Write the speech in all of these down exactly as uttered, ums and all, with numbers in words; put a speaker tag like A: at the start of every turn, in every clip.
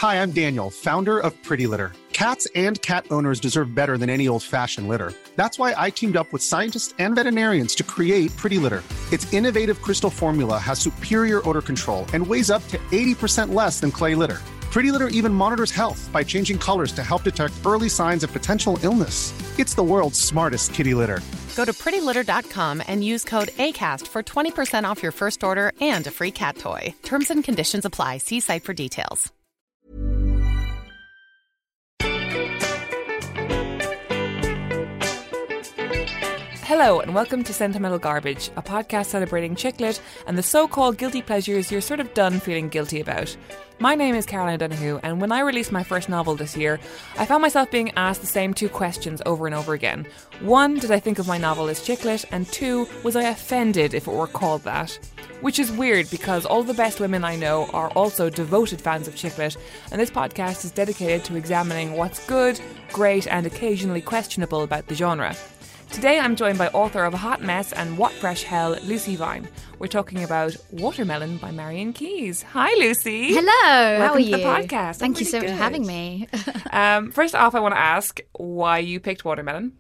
A: Hi, I'm Daniel, founder of Pretty Litter. Cats and cat owners deserve better than any old-fashioned litter. That's why I teamed up with scientists and veterinarians to create Pretty Litter. Its innovative crystal formula has superior odor control and weighs up to eighty percent less than clay litter. Pretty Litter even monitors health by changing colors to help detect early signs of potential illness. It's the world's smartest kitty litter.
B: Go to pretty litter dot com and use code ACAST for twenty percent off your first order and a free cat toy. Terms and conditions apply. See site for details.
C: Hello and welcome to Sentimental Garbage, a podcast celebrating chick lit and the so-called guilty pleasures you're sort of done feeling guilty about. My name is Caroline Donahue, and when I released my first novel this year, I found myself being asked the same two questions over and over again. One, did I think of my novel as chick lit? And two, was I offended if it were called that? Which is weird because all the best women I know are also devoted fans of chick lit, and this podcast is dedicated to examining what's good, great, and occasionally questionable about the genre. Today I'm joined by author of A Hot Mess and What Fresh Hell, Lucy Vine. We're talking about Watermelon by Marian Keyes. Hi, Lucy.
D: Hello.
C: Welcome
D: How are
C: to
D: you?
C: the podcast.
D: Thank
C: I'm
D: you so
C: really
D: much for
C: good.
D: having me.
C: um, first off, I want to ask why you picked Watermelon.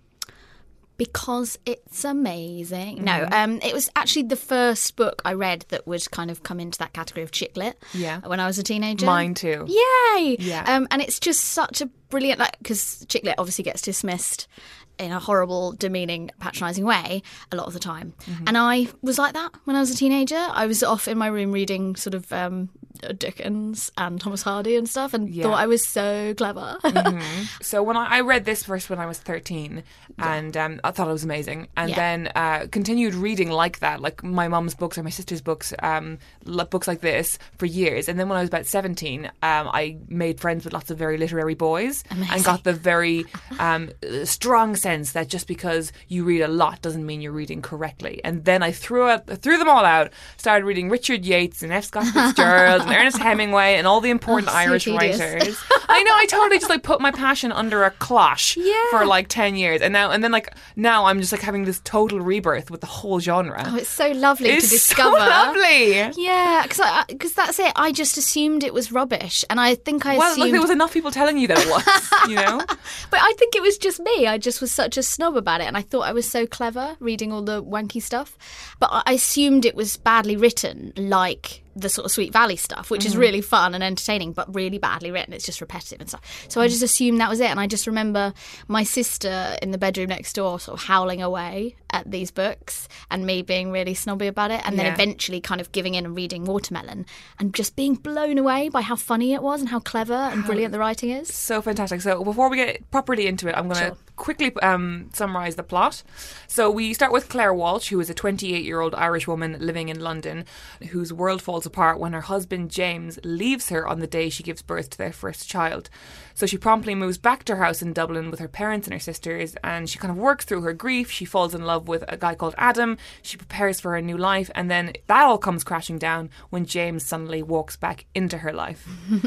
D: Because it's amazing.
C: Mm-hmm.
D: No, um, it was actually the first book I read that would kind of come into that category of chick lit.
C: Yeah.
D: When I was a teenager.
C: Mine too.
D: Yay!
C: Yeah.
D: Um, and it's just such a brilliant, like, because chick lit obviously gets dismissed in a horrible, demeaning, patronising way a lot of the time. Mm-hmm. And I was like that when I was a teenager. I was off in my room reading sort of um, Dickens and Thomas Hardy and stuff and
C: Yeah.
D: thought I was so clever.
C: Mm-hmm. So when I, I read this first when I was thirteen,
D: Yeah.
C: and um, I thought it was amazing, and
D: Yeah.
C: then uh, continued reading like that, like my mum's books or my sister's books, um, l- books like this for years. And then when I was about seventeen, um, I made friends with lots of very literary boys
D: Amazing.
C: and got the very um, strong sense that just because you read a lot doesn't mean you're reading correctly. And then I threw out, threw them all out, started reading Richard Yates and F. Scott Fitzgerald and Ernest Hemingway and all the important
D: Oh, so
C: Irish
D: tedious.
C: writers. I know, I totally just like put my passion under a cloche
D: Yeah.
C: for like ten years, and now and then like now I'm just like having this total rebirth with the whole genre.
D: Oh, it's so lovely
C: it's
D: to discover.
C: so lovely.
D: Yeah, because because that's it. I just assumed it was rubbish, and I think I
C: Well,
D: assumed.
C: like there was enough people telling you that it was, you know.
D: But I think it was just me. I just was such a snob about it, and I thought I was so clever reading all the wanky stuff. But I assumed it was badly written, like the sort of Sweet Valley stuff, which is really fun and entertaining, but really badly written. It's just repetitive and stuff. So I just assumed that was it. And I just remember my sister in the bedroom next door sort of howling away at these books and me being really snobby about it. And then
C: Yeah.
D: eventually kind of giving in and reading Watermelon and just being blown away by how funny it was and how clever and brilliant the writing is.
C: So fantastic. So before we get properly into it, I'm going to
D: Sure.
C: quickly um, summarise the plot. So we start with Claire Walsh, who is a twenty-eight-year-old Irish woman living in London, whose world falls apart when her husband James leaves her on the day she gives birth to their first child. So she promptly moves back to her house in Dublin with her parents and her sisters, and she kind of works through her grief. She falls in love with a guy called Adam. She prepares for her new life, and then that all comes crashing down when James suddenly walks back into her life.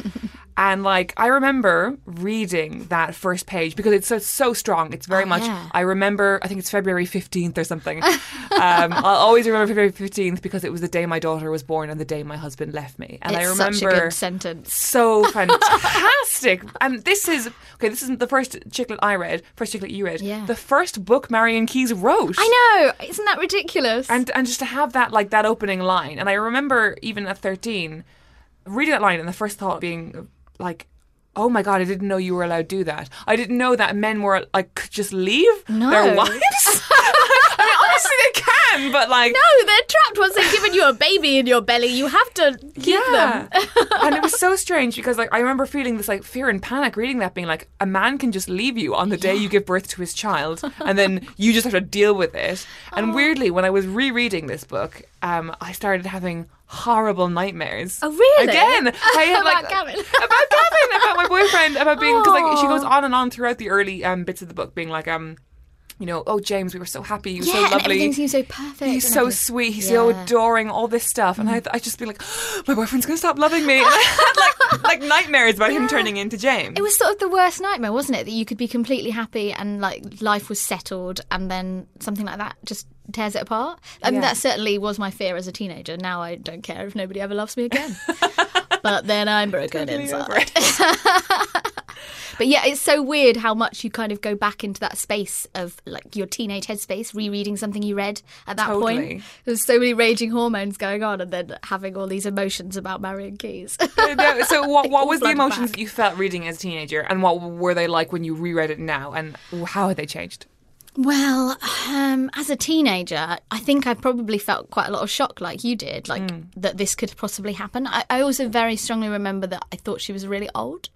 C: And like I remember reading that first page because it's so, so strong. It's very
D: Oh,
C: much.
D: yeah.
C: I remember. I think it's February fifteenth or something. um, I'll always remember February fifteenth because it was the day my daughter was born and the day my husband left me. And
D: It's
C: I remember
D: such a good sentence.
C: so fantastic. And this is okay. This isn't the first chicklet I read. First chicklet you read.
D: Yeah.
C: The first book Marian Keyes wrote.
D: I know, isn't that ridiculous?
C: And and just to have that like that opening line. And I remember even at thirteen reading that line and the first thought being like, oh my God, I didn't know you were allowed to do that. I didn't know that men were like could just leave
D: No.
C: their wives. I mean, honestly, they can, but like
D: no, they're trapped once they've given you a baby in your belly. You have to keep
C: yeah.
D: them.
C: And it was so strange because like I remember feeling this like fear and panic reading that, being like a man can just leave you on the day you give birth to his child and then you just have to deal with it. And weirdly, when I was rereading this book, um, I started having horrible nightmares.
D: Oh, really?
C: Again, I had
D: About
C: like
D: Gavin?
C: about Gavin, about my boyfriend, about being because like she
D: Oh.
C: goes on and on throughout the early um, bits of the book, being like um. You know, oh James, we were so happy. He was
D: Yeah,
C: so
D: and
C: lovely.
D: everything seems so perfect.
C: He's
D: and
C: so
D: everything.
C: sweet. He's so
D: Yeah.
C: adoring. All this stuff, and I, I just be like, oh, my boyfriend's gonna stop loving me. And I had like like nightmares about him
D: Yeah.
C: turning into James.
D: It was sort of the worst nightmare, wasn't it? That you could be completely happy and like life was settled, and then something like that just tears it apart. I mean,
C: Yeah.
D: that certainly was my fear as a teenager. Now I don't care if nobody ever loves me again. but then I'm broken
C: Totally over
D: inside.
C: it.
D: But yeah, it's so weird how much you kind of go back into that space of like your teenage headspace, rereading something you read at that
C: Totally.
D: point. There's so many raging hormones going on, and then having all these emotions about Marion Keyes.
C: No, so what,
D: They
C: what
D: all
C: was the
D: flood
C: emotions
D: back.
C: that you felt reading as a teenager, and what were they like when you reread it now, and how had they changed?
D: Well, um, as a teenager, I think I probably felt quite a lot of shock like you did, like
C: Mm.
D: that this could possibly happen. I, I also very strongly remember that I thought she was really old.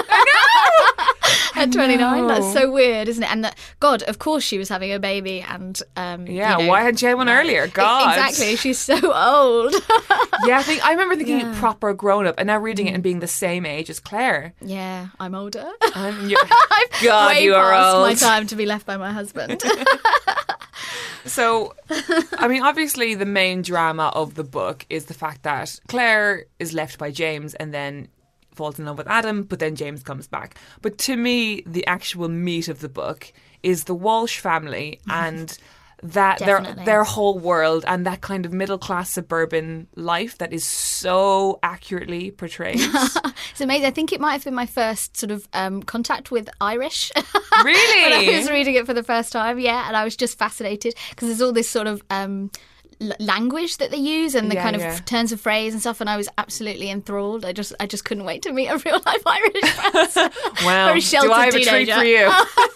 D: At twenty-nine, that's so weird, isn't it? And that, God, of course she was having a baby, and um,
C: Yeah,
D: you know,
C: why hadn't she had one earlier? God.
D: Exactly, she's so old.
C: Yeah, I think I remember thinking
D: Yeah.
C: proper grown up, and now reading it and being the same age as Claire.
D: Yeah, I'm older.
C: And you're,
D: I've
C: God,
D: way
C: you are
D: past
C: old.
D: my time to be left by my husband.
C: So, I mean, obviously, the main drama of the book is the fact that Claire is left by James and then falls in love with Adam, but then James comes back. But to me, the actual meat of the book is the Walsh family and that their
D: Definitely.
C: their whole world and that kind of middle class suburban life that is so accurately portrayed.
D: It's amazing. I think it might have been my first sort of um, contact with Irish.
C: Really?
D: When I was reading it for the first time, yeah, and I was just fascinated because there's all this sort of um, l- language that they use and the
C: Yeah,
D: kind of
C: yeah.
D: turns of phrase and stuff, and I was absolutely enthralled. I just, I just couldn't wait to meet a real life Irish person.
C: Well,
D: Very sheltered
C: do I have a
D: teenager.
C: treat for you?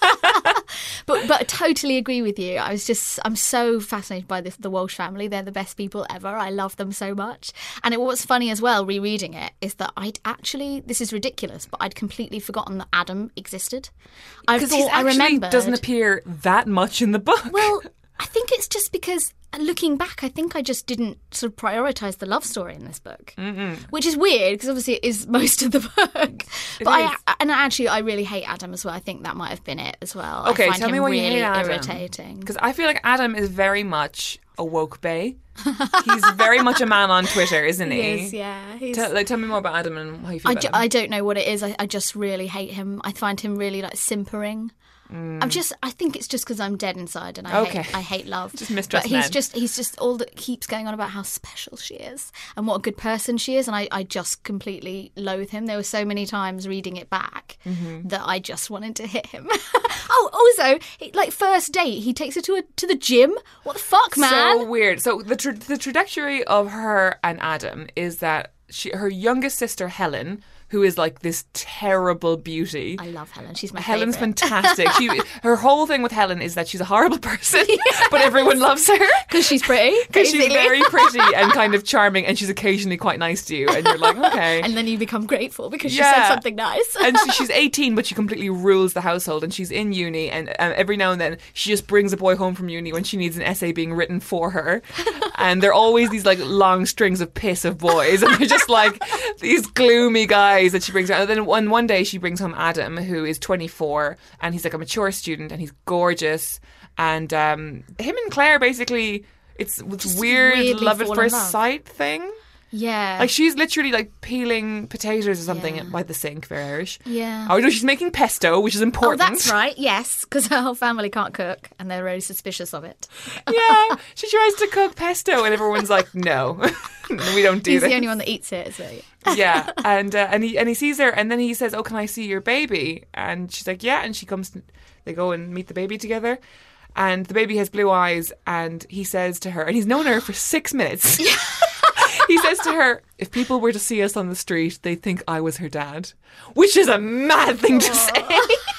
D: But but I totally agree with you. I was just I'm so fascinated by this the Walsh family. They're the best people ever. I love them so much. And it, what's funny as well, rereading it, is that I'd actually this is ridiculous, but I'd completely forgotten that Adam existed. I
C: Because
D: thought
C: he
D: I
C: actually
D: remembered.
C: doesn't appear that much in the book.
D: Well, I think it's just because looking back, I think I just didn't sort of prioritise the love story in this book, Mm-mm. which is weird because obviously it is most of the book. But I,
C: is.
D: and actually, I really hate Adam as well. I think that might have been it as well.
C: Okay,
D: I find
C: tell
D: him
C: me why
D: really
C: you hate Adam.
D: irritating.
C: Because I feel like Adam is very much a woke bae. He's very much a man on Twitter, isn't he?
D: He is, yeah. He's,
C: Tell, like, tell me more about Adam and how you feel
D: I,
C: about
D: ju-
C: him.
D: I don't know what it is. I, I just really hate him. I find him really like simpering. I'm just. I think it's just because I'm dead inside and I
C: Okay.
D: hate. I hate love.
C: Just mistrust
D: But he's
C: men.
D: just. He's just all that keeps going on about how special she is and what a good person she is, and I, I just completely loathe him. There were so many times reading it back
C: Mm-hmm.
D: that I just wanted to hit him. Oh, also, he- like first date, he takes her to a to the gym. What the fuck, man?
C: So weird. So the tra- the trajectory of her and Adam is that she, her youngest sister Helen, who is like this terrible beauty.
D: I love Helen. She's my
C: Helen's
D: favourite.
C: fantastic. She, her whole thing with Helen is that she's a horrible person, but everyone loves her.
D: Because she's pretty.
C: Because she's
D: basically.
C: very pretty and kind of charming, and she's occasionally quite nice to you, and you're like, okay.
D: And then you become grateful because she
C: Yeah.
D: said something nice.
C: And so she's eighteen, but she completely rules the household, and she's in uni, and um, every now and then she just brings a boy home from uni when she needs an essay being written for her. And they're always these like long strings of piss of boys, and they're just like these gloomy guys that she brings out. And then one, one day she brings home Adam, who is twenty-four, and he's like a mature student, and he's gorgeous. And um, him and Claire basically, it's, it's
D: Just
C: weird
D: weirdly
C: love at
D: fall in
C: first
D: love.
C: sight thing.
D: Yeah.
C: Like she's literally like peeling potatoes or something
D: Yeah.
C: by the sink, very Irish.
D: Yeah.
C: Oh no, she's making pesto, which is
D: Oh,
C: important.
D: that's right. Yes, because her whole family can't cook, and they're very suspicious of it.
C: Yeah, she tries to cook pesto, and everyone's like, "No, we don't do
D: He's
C: this."
D: the only one that eats it, isn't he?
C: Yeah, and uh, and he and he sees her, and then he says, "Oh, can I see your baby?" And she's like, "Yeah." And she comes. They go and meet the baby together, and the baby has blue eyes, and he says to her, and he's known her for six minutes. He says to her, "If people were to see us on the street, they'd think I was her dad," which is a mad thing to say.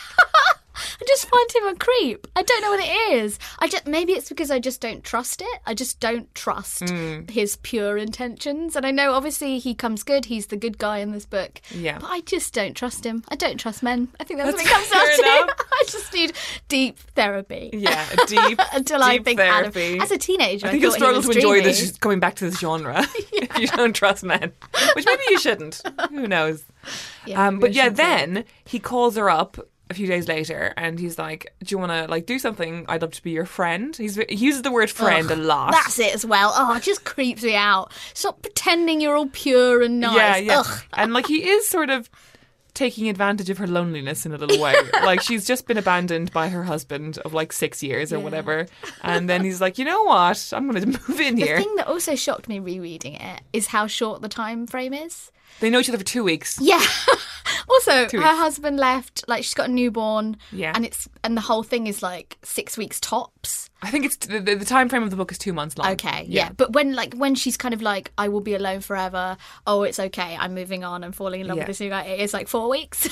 D: I just find him a creep. I don't know what it is. I just maybe it's because I just don't trust it. I just don't trust
C: Mm.
D: his pure intentions. And I know obviously he comes good. He's the good guy in this book.
C: Yeah.
D: But I just don't trust him. I don't trust men. I think that's,
C: That's
D: what it comes down
C: fair
D: to.
C: enough.
D: I just need deep therapy.
C: Yeah, deep,
D: Until I
C: deep
D: think
C: therapy.
D: Adam, as a teenager,
C: I think
D: I
C: you'll
D: thought
C: struggle
D: he
C: to
D: was
C: enjoy
D: dreamy.
C: this coming back to this genre if you don't trust men, which maybe you shouldn't. Who knows?
D: Yeah,
C: um,
D: maybe
C: but
D: I
C: yeah,
D: shouldn't.
C: then he calls her up a few days later, and he's like, "Do you want to like do something? I'd love to be your friend." He's he uses the word friend
D: Ugh,
C: a lot.
D: That's it as well. Oh, it just creeps me out. Stop pretending you're all pure and nice.
C: Yeah, yeah,
D: Ugh.
C: and like he is sort of taking advantage of her loneliness in a little way. Like, she's just been abandoned by her husband of like six years or
D: Yeah.
C: whatever. And then he's like, you know what? I'm going to move in
D: The
C: here.
D: thing that also shocked me rereading it is how short the time frame is.
C: They know each other for two weeks.
D: Yeah. Also,
C: Two
D: her
C: weeks.
D: husband left. Like, she's got a newborn.
C: Yeah.
D: And it's and the whole thing is like six weeks tops.
C: I think it's the, the time frame of the book is two months long.
D: Okay, yeah. But when like when she's kind of like, I will be alone forever. Oh, it's okay. I'm moving on. I'm falling in love
C: Yeah.
D: with this new guy. It is like four weeks.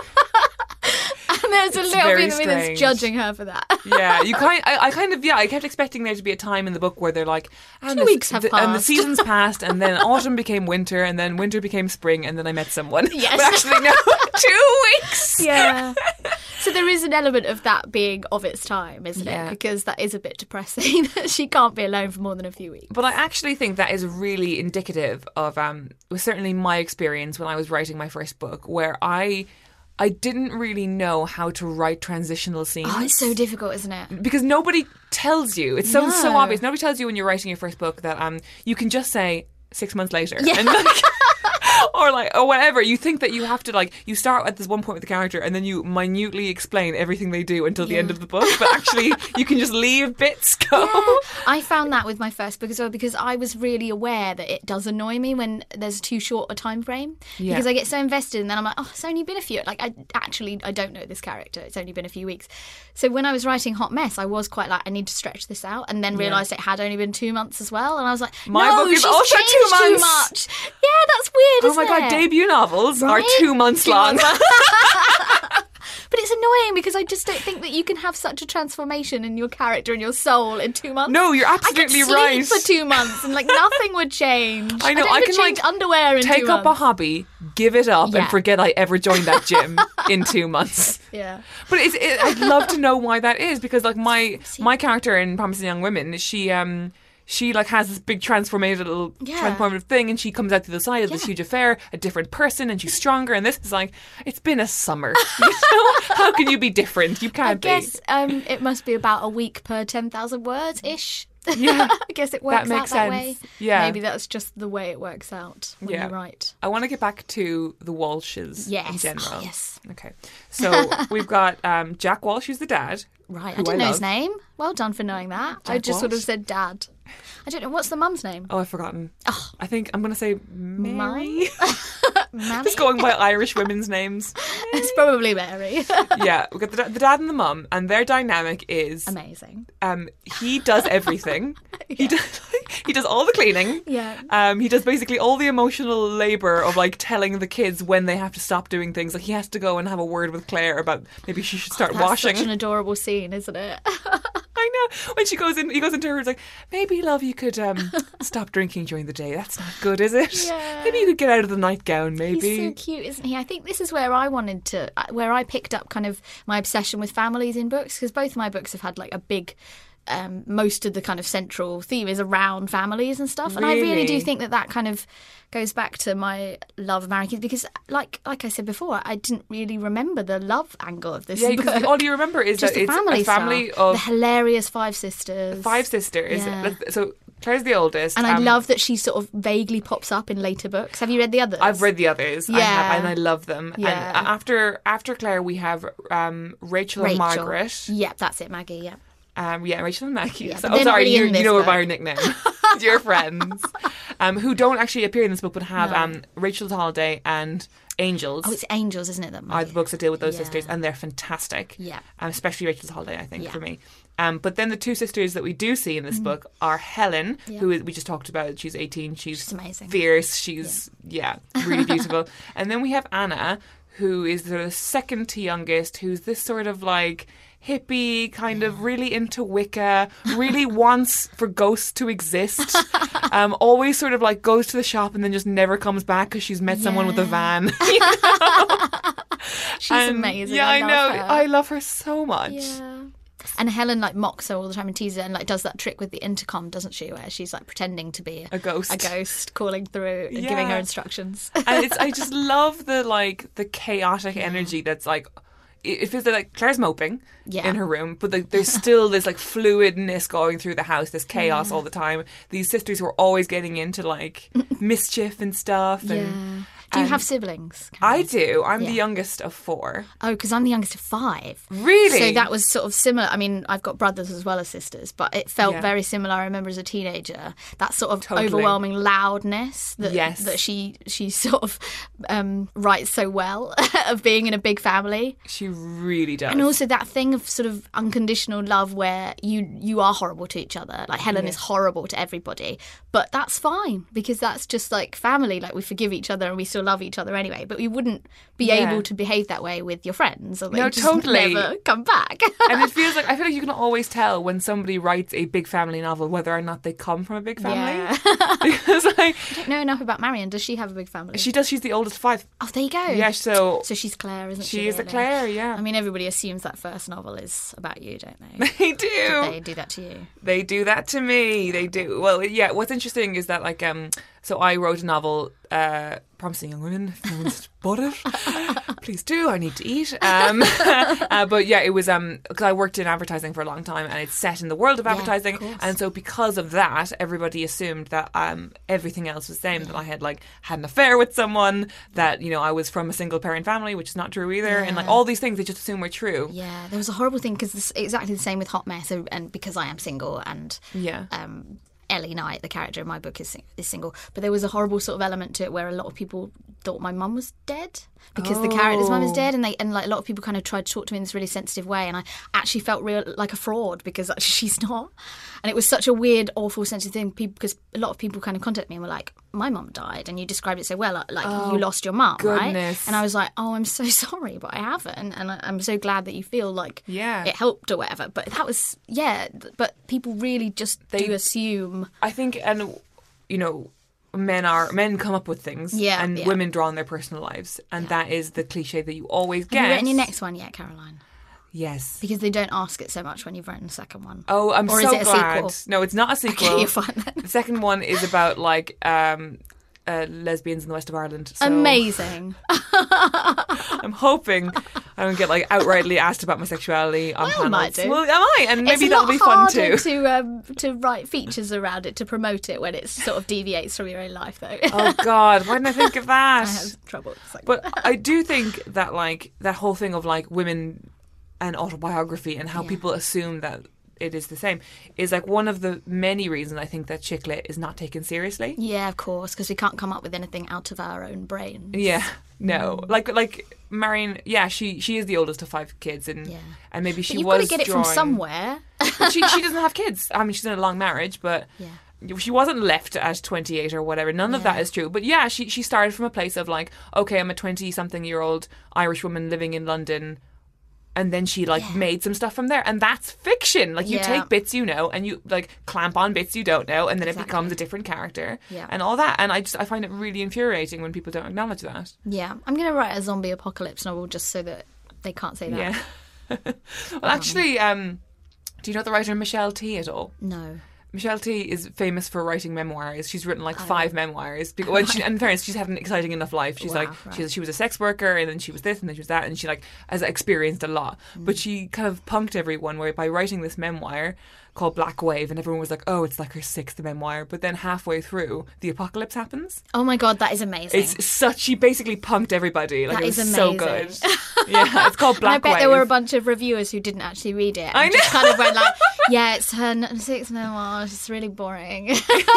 D: And there's a
C: It's
D: little
C: very
D: bit of me that's
C: strange.
D: judging her for that.
C: Yeah, you kind. I, I kind of yeah. I kept expecting there to be a time in the book where they're like, and
D: Two
C: the,
D: weeks have
C: the, and the
D: passed.
C: seasons passed, and then autumn became winter, and then winter became spring, and then I met someone.
D: Yes.
C: But actually, no, two weeks.
D: Yeah. So there is an element of that being of its time, isn't
C: Yeah.
D: it? Because that is a bit depressing that she can't be alone for more than a few weeks.
C: But I actually think that is really indicative of um, was certainly my experience when I was writing my first book, where I. I didn't really know how to write transitional scenes.
D: Oh, it's so difficult, isn't it?
C: Because nobody tells you. It's so so
D: No.
C: obvious. Nobody tells you when you're writing your first book that um you can just say six months later.
D: Yeah.
C: And like, or like or whatever. You think that you have to like you start at this one point with the character and then you minutely explain everything they do until the
D: Yeah.
C: end of the book. But actually you can just leave bits go.
D: Yeah. I found that with my first book as well because I was really aware that it does annoy me when there's too short a time frame.
C: Yeah.
D: Because I get so invested and then I'm like, oh, it's only been a few. Like, I actually, I don't know this character. It's only been a few weeks. So when I was writing Hot Mess, I was quite like, I need to stretch this out, and then realised it had only been two months as well. And I was like,
C: My
D: no,
C: book is
D: she's
C: also two
D: changed too
C: months.
D: much. Yeah, that's weird,
C: Oh
D: isn't
C: my god,
D: it?
C: debut novels
D: Right?
C: are two months
D: Two
C: long.
D: months. But it's annoying because I just don't think that you can have such a transformation in your character and your soul in two months.
C: No, you're
D: I could
C: absolutely
D: sleep
C: right.
D: for two months and like nothing would change.
C: I know,
D: don't
C: I
D: even
C: can,
D: change
C: like,
D: underwear in
C: Take
D: two
C: up a
D: months.
C: hobby, give it up,
D: Yeah.
C: and forget I ever joined that gym in two months.
D: Yeah.
C: But it's, it, I'd love to know why that is because, like, my my character in Promising Young Women, she um she like has this big transformative little
D: Yeah.
C: transformative thing, and she comes out to the side of this
D: Yeah.
C: huge affair, a different person, and she's stronger. And this is like, it's been a summer. You know? How can you be different? You
D: I
C: can't
D: guess
C: be.
D: um, it must be about a week per ten thousand words ish.
C: Yeah.
D: I guess it works
C: That
D: out
C: makes
D: that
C: sense.
D: way.
C: Yeah.
D: Maybe that's just the way it works out when
C: Yeah.
D: you write.
C: I want to get back to the Walshes
D: Yes.
C: in general.
D: Oh, yes.
C: Okay. So we've got um, Jack Walsh, who's the dad.
D: Right. I
C: who
D: didn't know his
C: love.
D: name. Well done for knowing that. I
C: Jack
D: just would have
C: Walsh?
D: said dad. I don't know. What's the mum's name?
C: Oh, I've forgotten.
D: Oh.
C: I think I'm going to say Mary.
D: Mammy?
C: Just going by Irish women's names.
D: It's probably Mary.
C: Yeah, we've got the, the dad and the mum, and their dynamic is
D: Amazing.
C: um, he does everything. He does he does all the cleaning.
D: Yeah.
C: Um, he does basically all the emotional labour of like telling the kids when they have to stop doing things. Like he has to go and have a word with Claire about maybe she should start
D: That's
C: washing.
D: such an adorable scene, isn't it?
C: I know. When she goes in, he goes into her. He's like, maybe, love, you could um, stop drinking during the day. That's not good, is it?
D: Yeah.
C: Maybe you could get out of the nightgown. Maybe.
D: He's so cute, isn't he? I think this is where I wanted to, where I picked up kind of my obsession with families in books, because both of my books have had like a big, um, most of the kind of central theme is around families and stuff. And I really do
C: Really?
D: think that that kind of goes back to my love of Americans, because like like I said before, I didn't really remember the love angle of this
C: Yeah,
D: book.
C: because all you remember is
D: Just
C: that
D: the
C: it's
D: family
C: a family
D: stuff.
C: of
D: the hilarious five sisters.
C: five sisters.
D: Yeah.
C: So Claire's the oldest.
D: And I
C: um,
D: love that she sort of vaguely pops up in later books. Have you read the others?
C: I've read the others. I
D: Yeah.
C: have, and I love them.
D: Yeah.
C: And after after Claire, we have um, Rachel, and
D: Rachel.
C: Margaret.
D: Yep, that's it, Maggie. Yeah.
C: Um, yeah, Rachel and Maggie.
D: Yeah,
C: So-
D: but
C: oh,
D: they're not
C: sorry,
D: really
C: you,
D: in
C: you
D: this
C: know her by
D: book.
C: her nickname. Your friends, um, who don't actually appear in this book, but have
D: No.
C: um, Rachel's Holiday and Angels.
D: Oh, it's Angels, isn't it? That
C: are
D: Maggie?
C: the books that deal with those
D: Yeah.
C: sisters, and they're fantastic.
D: Yeah.
C: Um, especially Rachel's Holiday, I think,
D: Yeah.
C: for me. Um, but then the two sisters that we do see in this book are Helen,
D: Mm-hmm. Yeah.
C: who is, we just talked about. She's eighteen. She's,
D: She's amazing.
C: fierce. She's, yeah, really beautiful. And then we have Anna, who is the second to youngest, who's this sort of like hippie, kind of really into Wicca, really wants for ghosts to exist. Um, always sort of like goes to the shop and then just never comes back because she's met someone with a van. You know?
D: She's
C: And,
D: amazing.
C: Yeah,
D: I,
C: I,
D: love
C: know.
D: her.
C: I love her so much.
D: Yeah. And Helen like mocks her all the time and teases her and like does that trick with the intercom, doesn't she? Where she's like pretending to be
C: A ghost.
D: a ghost calling through and giving her
C: Yeah.
D: instructions.
C: And it's I just love the like the chaotic energy that's like it it feels like Claire's moping
D: Yeah.
C: in her room, but like, there's still this like fluidness going through the house, this chaos all the time. These sisters who are always getting into like mischief and stuff, and
D: Yeah. Do you
C: Um,
D: have siblings?
C: I do. I'm
D: Yeah.
C: the youngest of four.
D: Oh, because I'm the youngest of five.
C: Really?
D: So that was sort of similar. I mean, I've got brothers as well as sisters, but it felt
C: Yeah.
D: very similar. I remember as a teenager, that sort of
C: Totally.
D: overwhelming loudness that,
C: Yes.
D: that she she sort of um, writes so well of being in a big family.
C: She really does.
D: And also that thing of sort of unconditional love where you you are horrible to each other. Like Helen
C: Yeah.
D: is horrible to everybody, but that's fine because that's just like family. Like we forgive each other and we still love each other anyway. But you wouldn't be
C: Yeah.
D: able to behave that way with your friends, or they
C: No,
D: just
C: totally.
D: never come back.
C: And it feels like, I feel like you can always tell when somebody writes a big family novel whether or not they come from a big family.
D: Yeah.
C: Because like,
D: I don't know enough about Marion. Does she have a big family?
C: she does, she's the oldest of five.
D: Oh, there you go.
C: Yeah, so
D: So she's Claire, isn't she?
C: she is a
D: really?
C: Claire, yeah.
D: I mean, everybody assumes that first novel is about you, don't they?
C: They do.
D: They do that to you.
C: They do that to me. They do. Well, yeah, what's interesting is that, like, um, so I wrote a novel, uh, Promising Young Women, if no one's bought it, please do, I need to eat. Um, uh, but yeah, it was, um, because I worked in advertising for a long time and it's set in the world of
D: Yeah, of
C: advertising.
D: course.
C: And so because of that, everybody assumed that um, everything else was the same, that I had, like, had an affair with someone, that, you know, I was from a single parent family, which is not true either. And, like,
D: Yeah.
C: all these things they just assume were true.
D: Yeah, there was a horrible thing because exactly the same with Hot Mess, and and because I am single and
C: Yeah.
D: um, Ellie Knight, the character in my book, is, sing- is single. But there was a horrible sort of element to it where a lot of people thought my mum was dead because the character's mum is
C: Oh.
D: dead, and they and like a lot of people kind of tried to talk to me in this really sensitive way, and I actually felt real like a fraud because actually she's not. And it was such a weird, awful, sensitive thing people, because a lot of people kind of contacted me and were like, "My mum died," and you described it so well, like, like you lost your mum, right?
C: goodness.
D: And I was like, "Oh, I'm so sorry, but I haven't," and I, I'm so glad that you feel like
C: Yeah.
D: it helped or whatever. But that was yeah, th- but people really just
C: They-
D: do assume.
C: I think, and you know, men are men come up with things,
D: Yeah,
C: and
D: yeah.
C: women draw on their personal lives, and that is the cliche that you always
D: Have
C: get.
D: you written your next one yet, Caroline?
C: Yes.
D: Because they don't ask it so much when you've written the second one.
C: Oh, I'm
D: Or
C: so
D: is it a
C: glad.
D: sequel?
C: No, it's not a sequel.
D: Okay, you're fine then.
C: The second one is about like um, uh, lesbians in the west of Ireland. So
D: Amazing.
C: I'm hoping I don't get like outrightly asked about my sexuality on
D: Well,
C: panels.
D: might do.
C: Well, I might, and maybe
D: it's a
C: that'll
D: lot
C: be fun
D: harder
C: too.
D: to um, to write features around it to promote it when it sort of deviates from your own life, though.
C: Oh God, why didn't I think of that?
D: I have trouble. It's like-
C: But I do think that like that whole thing of like women and autobiography and how
D: Yeah.
C: people assume that it is the same is like one of the many reasons I think that chick lit is not taken seriously.
D: yeah, of course, because we can't come up with anything out of our own brains.
C: Yeah, no,
D: Mm.
C: like like Marion. Yeah, she she is the oldest of five kids, and
D: Yeah.
C: and maybe she
D: But you've
C: was
D: got to get it
C: drawing,
D: from somewhere.
C: But she she doesn't have kids. I mean, she's in a long marriage, but.
D: Yeah.
C: She wasn't left at twenty-eight or whatever. None of that
D: Yeah.
C: is true. But yeah, she she started from a place of like, okay, I'm a twenty-something-year-old Irish woman living in London, and then she like
D: Yeah.
C: made some stuff from there, and that's fiction. Like you
D: Yeah.
C: take bits you know, and you like clamp on bits you don't know, and then it
D: Exactly.
C: becomes a different character,
D: Yeah.
C: and all that. And I just I find it really infuriating when people don't acknowledge that.
D: Yeah, I'm going to write a zombie apocalypse novel just so that they can't say that.
C: Yeah. Well, actually, um, do you know the writer Michelle T at all?
D: No.
C: Michelle T is famous for writing memoirs. She's written like
D: Oh.
C: five memoirs. Because, well, she, and in fairness, she's had an exciting enough life. She's
D: Wow,
C: like,
D: right.
C: she, she was a sex worker, and then she was this, and then she was that, and she like has experienced a lot.
D: Mm.
C: But she kind of punked everyone where by writing this memoir called Black Wave, and everyone was like, oh, it's like her sixth memoir. But then halfway through, the apocalypse happens.
D: Oh my God, that is amazing.
C: It's such, she basically punked everybody. Like
D: That
C: it was
D: is
C: so good.
D: amazing.
C: Yeah, it's called
D: And
C: Black
D: I bet
C: Wave.
D: there were a bunch of reviewers who didn't actually read it. And
C: I
D: just
C: know.
D: kind of went like, yeah, it's her n- sixth memoir. It's really boring.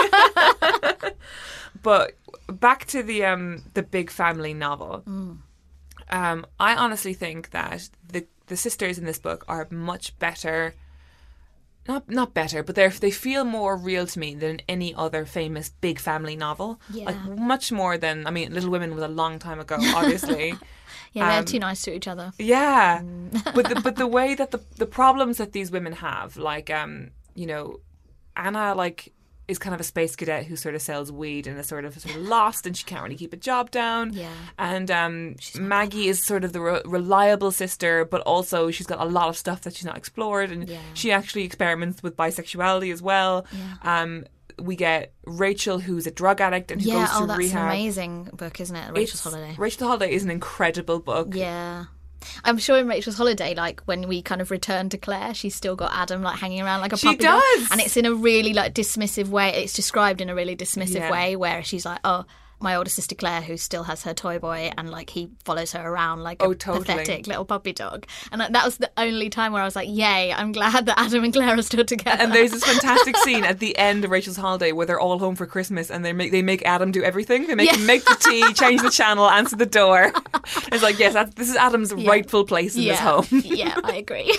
C: But back to the um the big family novel.
D: Mm.
C: Um, I honestly think that the the sisters in this book are much better. Not not better, but they they feel more real to me than any other famous big family novel.
D: Yeah.
C: Like much more than I mean, Little Women was a long time ago, obviously.
D: Yeah, they're
C: Um,
D: too nice to each other.
C: Yeah,
D: Mm.
C: but the, but the way that the the problems that these women have, like um, you know, Anna like is kind of a space cadet who sort of sells weed and is sort of sort of lost, and she can't really keep a job down.
D: Yeah.
C: And um, Maggie is sort of the re- reliable sister, but also she's got a lot of stuff that she's not explored, and
D: Yeah.
C: she actually experiments with bisexuality as well.
D: Yeah.
C: Um, we get Rachel, who's a drug addict and who
D: Yeah,
C: goes to
D: oh, that's
C: rehab.
D: an amazing book, isn't it? Rachel's
C: It's-
D: Holiday.
C: Rachel's Holiday is an incredible book.
D: Yeah. I'm sure in Rachel's Holiday, like when we kind of return to Claire, she's still got Adam like hanging around like a
C: She
D: puppy dog.
C: does.
D: And it's in a really like dismissive way. It's described in a really dismissive
C: Yeah.
D: way where she's like, oh, my older sister Claire, who still has her toy boy, and like he follows her around like
C: Oh,
D: a
C: totally.
D: pathetic little puppy dog. And that was the only time where I was like, yay, I'm glad that Adam and Claire are still together.
C: And there's this fantastic scene at the end of Rachel's Holiday where they're all home for Christmas and they make they make Adam do everything. They make
D: Yeah.
C: him make the tea, change the channel, answer the door. It's like, yes, that's, this is Adam's
D: Yeah.
C: rightful place in
D: yeah.
C: this home.
D: Yeah, I agree.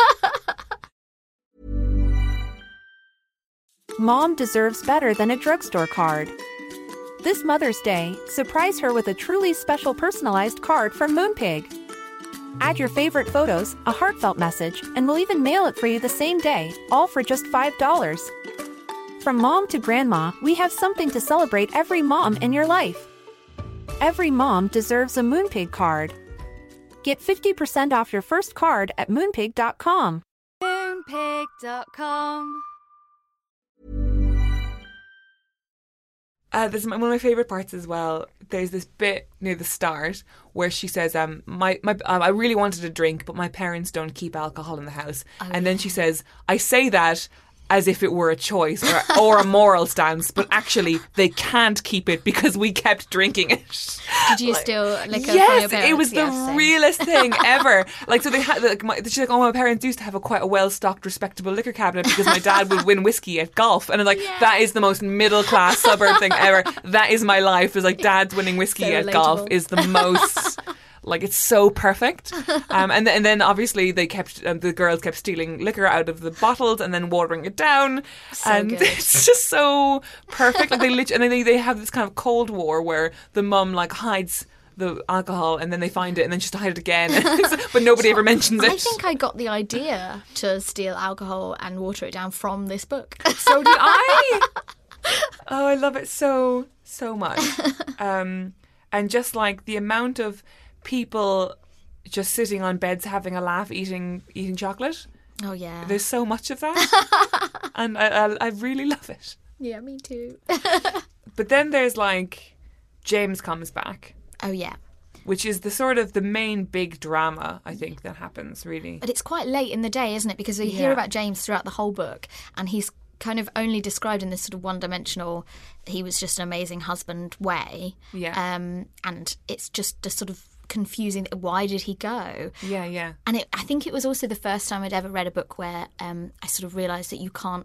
E: Mom deserves better than a drugstore card. This Mother's Day, surprise her with a truly special personalized card from Moonpig. Add your favorite photos, a heartfelt message, and we'll even mail it for you the same day, all for just five dollars. From mom to grandma, we have something to celebrate every mom in your life. Every mom deserves a Moonpig card. Get fifty percent off your first card at moonpig dot com.
F: Moonpig dot com.
C: Uh, this is my, one of my favourite parts as well. There's this bit near the start where she says, um, "My, my, um, I really wanted a drink, but my parents don't keep alcohol in the house."
D: Oh,
C: and then she says, "I say that as if it were a choice or, or a moral stance, but actually they can't keep it because we kept drinking it."
D: Did you steal liquor from your
C: Yes,
D: parents?
C: it was the
D: Yes, same.
C: realest thing ever. Like, so they had, like, my, she's like, oh, my parents used to have a quite a well-stocked, respectable liquor cabinet because my dad would win whiskey at golf. And I'm like,
D: Yeah.
C: that is the most middle-class suburb thing ever. That is my life. Is like, dad's winning whiskey
D: So
C: at
D: relatable.
C: golf is the most... Like, it's so perfect. Um, and, th- and then, obviously, they kept um, the girls kept stealing liquor out of the bottles and then watering it down.
D: So
C: and
D: good.
C: it's just so perfect. Like, they lit- and then they, they have this kind of Cold War where the mum, like, hides the alcohol and then they find it and then just hide it again. But nobody ever mentions it.
D: I think I got the idea to steal alcohol and water it down from this book.
C: So did I. Oh, I love it so, so much. Um, and just, like, the amount of people just sitting on beds having a laugh eating eating chocolate.
D: Oh, yeah.
C: There's so much of that. And I, I, I really love it.
D: Yeah, me too.
C: But then there's like James comes back,
D: Oh, yeah.
C: which is the sort of the main big drama, I think, that happens, really.
D: But it's quite late in the day, isn't it? Because we hear
C: Yeah.
D: about James throughout the whole book, and he's kind of only described in this sort of one-dimensional, he was just an amazing husband way.
C: Yeah.
D: Um, and it's just a sort of confusing, why did he go?
C: Yeah, yeah.
D: And it, I think it was also the first time I'd ever read a book where um, I sort of realised that you can't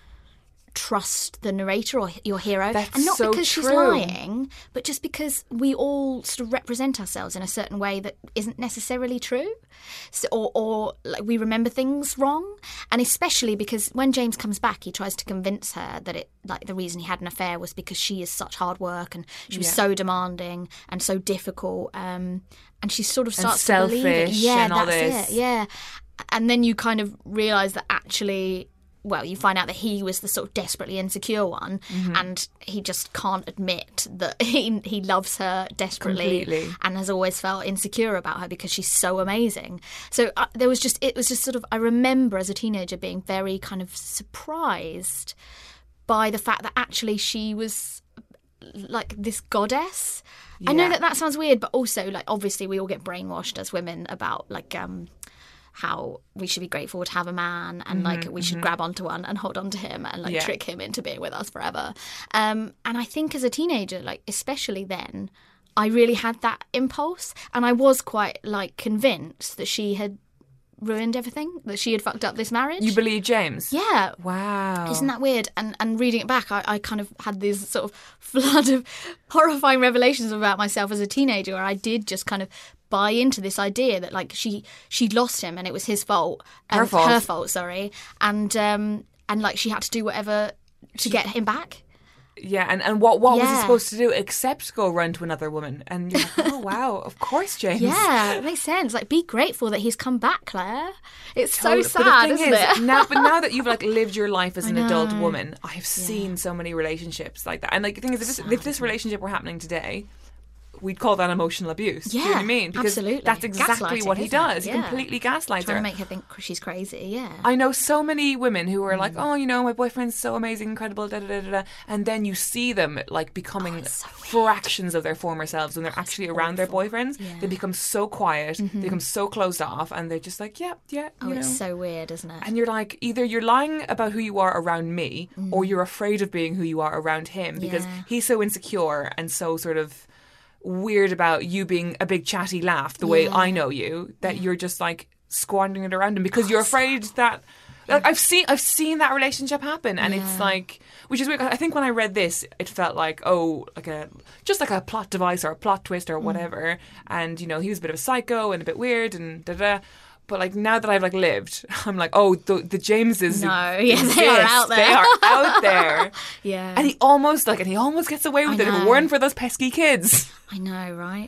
D: trust the narrator or your hero.
C: That's
D: and not
C: so
D: because she's
C: true.
D: lying, but just because we all sort of represent ourselves in a certain way that isn't necessarily true. So, or, or like we remember things wrong. And especially because when James comes back, he tries to convince her that it like the reason he had an affair was because she is such hard work and she was
C: Yeah.
D: so demanding and so difficult. Um, and she sort of starts to
C: selfish
D: believe it. Yeah,
C: and all
D: that's
C: this.
D: it. Yeah. And then you kind of realise that actually, well, you find out that he was the sort of desperately insecure one,
C: Mm-hmm.
D: and he just can't admit that he he loves her desperately
C: Completely.
D: and has always felt insecure about her because she's so amazing. So uh, there was just it was just sort of I remember as a teenager being very kind of surprised by the fact that actually she was like this goddess. I know
C: Yeah.
D: that that sounds weird, but also like obviously we all get brainwashed as women about like um how we should be grateful to have a man and like we should grab onto one and hold on to him and like
C: Yeah.
D: trick him into being with us forever. Um, and I think as a teenager, like especially then, I really had that impulse and I was quite like convinced that she had ruined everything, that she had fucked up this marriage.
C: You believe James?
D: Yeah.
C: Wow.
D: Isn't that weird? And and reading it back, I, I kind of had this sort of flood of horrifying revelations about myself as a teenager where I did just kind of buy into this idea that like she she'd lost him and it was his fault.
C: Her
D: um,
C: fault.
D: Her fault, sorry. And um and like she had to do whatever to get him back.
C: Yeah, and, and what, what was he
D: Yeah.
C: supposed to do except go run to another woman? And you're like, oh, wow, of course, James.
D: Yeah, it makes sense. Like be grateful that he's come back, Claire. It's so
C: Totally.
D: sad,
C: But the
D: isn't
C: thing is,
D: it?
C: now, but now that you've like lived your life as
D: I
C: an adult
D: know.
C: woman, I have seen so many relationships like that. And like the thing is, if this, if this relationship were happening today, we'd call that emotional abuse. Do you know what I
D: Yeah,
C: mean? Because
D: absolutely.
C: that's exactly
D: Gaslighting,
C: what he
D: isn't it?
C: does. He
D: Yeah.
C: completely gaslights
D: Trying
C: her.
D: to make her think she's crazy, yeah.
C: I know so many women who are like,
D: Mm.
C: oh, you know, my boyfriend's so amazing, incredible, da da da da, da. And then you see them like becoming
D: Oh, it's so
C: fractions of their former selves when they're actually around their boyfriends.
D: Yeah. Mm-hmm.
C: They become so quiet, they become so closed off, and they're just like, yeah, yeah,
D: Oh,
C: you know.
D: it's so weird, isn't it?
C: And you're like, either you're lying about who you are around me, or you're afraid of being who you are around him because
D: Mm. Yeah.
C: he's so insecure and so sort of weird about you being a big chatty laugh the way
D: Yeah.
C: I know you, that you're just like squandering it around him because you're afraid that. Like, I've seen I've seen that relationship happen, and it's
D: Yeah.
C: like, which is weird. I think when I read this, it felt like, oh, like a just like a plot device or a plot twist
D: Mm.
C: or whatever. And you know, he was a bit of a psycho and a bit weird and da da. But like now that I've like lived, I'm like, oh, the, the Jameses.
D: No, yeah,
C: exist.
D: they are out there.
C: They are out there.
D: Yeah.
C: And he almost like, and he almost gets away with
D: I
C: it if it
D: know.
C: weren't for those pesky kids.
D: I know, right?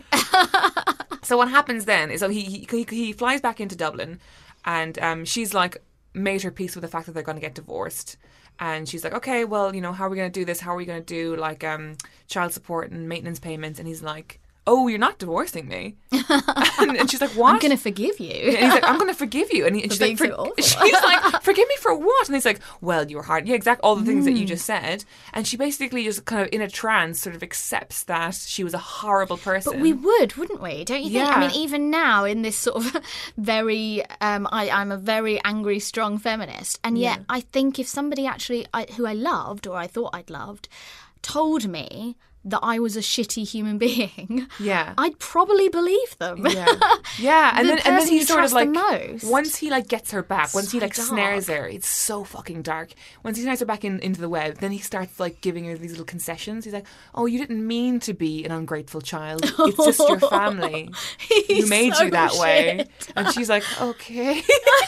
C: So what happens then is, so he he he, he flies back into Dublin, and um, she's like made her peace with the fact that they're going to get divorced. And she's like, okay, well, you know, how are we going to do this? How are we going to do like um, child support and maintenance payments? And he's like, oh, you're not divorcing me. and, and she's like, what?
D: I'm going to forgive you.
C: And he's like, I'm going to forgive you. And, he, and she's,
D: being
C: like,
D: so
C: "For-"
D: awful.
C: she's like, forgive me for what? And he's like, well, you were hard. Yeah, exactly. All the things that you just said. And she basically just kind of in a trance sort of accepts that she was a horrible person.
D: But we would, wouldn't we? Don't you think?
C: Yeah.
D: I mean, even now in this sort of very, um, I, I'm a very angry, strong feminist, and yet I think if somebody actually, I, who I loved or I thought I'd loved, told me that I was a shitty human being,
C: Yeah.
D: I'd probably believe them.
C: Yeah, yeah, and
D: The
C: then and then
D: person
C: he
D: you
C: sort of
D: trust
C: like
D: the most.
C: once he like gets her back, once he
D: So
C: like snares
D: dark.
C: her, it's so fucking dark. Once he snares her back in, into the web, then he starts like giving her these little concessions. He's like, "Oh, you didn't mean to be an ungrateful child. It's just your family who
D: He's
C: made
D: so
C: you that way."
D: shit.
C: And she's like, "Okay."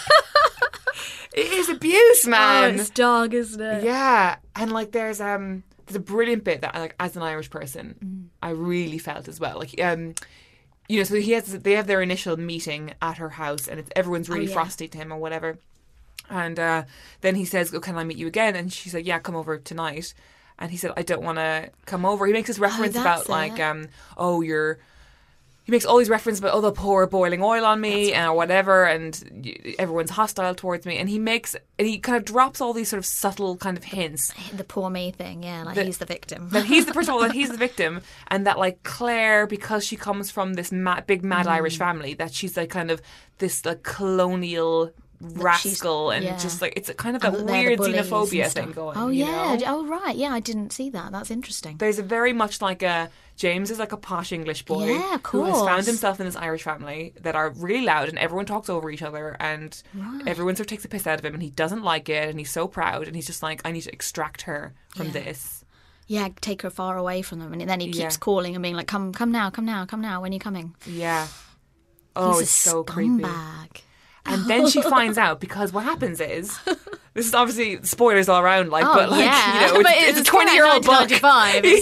C: It is abuse,
D: Oh,
C: man.
D: it's dark, isn't it?
C: Yeah, and like there's um there's a brilliant bit that like as an Irish person
D: Mm.
C: I really felt as well. Like um you know, so he has they have their initial meeting at her house, and it's everyone's really
D: Oh, yeah.
C: frosty to him or whatever. And uh, then he says, "Oh, can I meet you again?" And she's like, "Yeah, come over tonight." And he said, "I don't want to come over." He makes this reference
D: Oh, that's
C: about like
D: it.
C: um oh you're. He makes all these references about, oh, they'll pour boiling oil on me and or whatever, and y- everyone's hostile towards me. And he makes, and he kind of drops all these sort of subtle kind of hints
D: The poor me thing, yeah, like
C: That-
D: he's the victim.
C: that he's the first of all that he's the victim, and that like Claire, because she comes from this mad, big mad
D: Mm.
C: Irish family, that she's like kind of this like colonial rascal, and
D: yeah.
C: just like it's a kind of
D: And
C: that
D: that they're the
C: weird
D: bullies and
C: xenophobia
D: stuff.
C: thing going.
D: Oh
C: you
D: yeah.
C: know?
D: Oh right. Yeah, I didn't see that. That's interesting.
C: There's a very much like a James is like a posh English boy
D: Yeah, of
C: who has found
D: course.
C: himself in this Irish family that are really loud and everyone talks over each other and everyone sort of takes the piss out of him and he doesn't like it and he's so proud and he's just like, I need to extract her from
D: Yeah.
C: this.
D: Yeah, take her far away from them, and then he keeps
C: Yeah.
D: calling and being like, "Come, come now, come now, come now. When are you coming?"
C: Yeah. Oh,
D: He's
C: it's
D: a
C: so creepy.
D: scumbag.
C: And then she finds out because what happens is, this is obviously spoilers all around, like,
D: Oh
C: but like,
D: yeah,
C: you know, it's,
D: but
C: it's a twenty-year-old book.
D: nineteen ninety-five. It's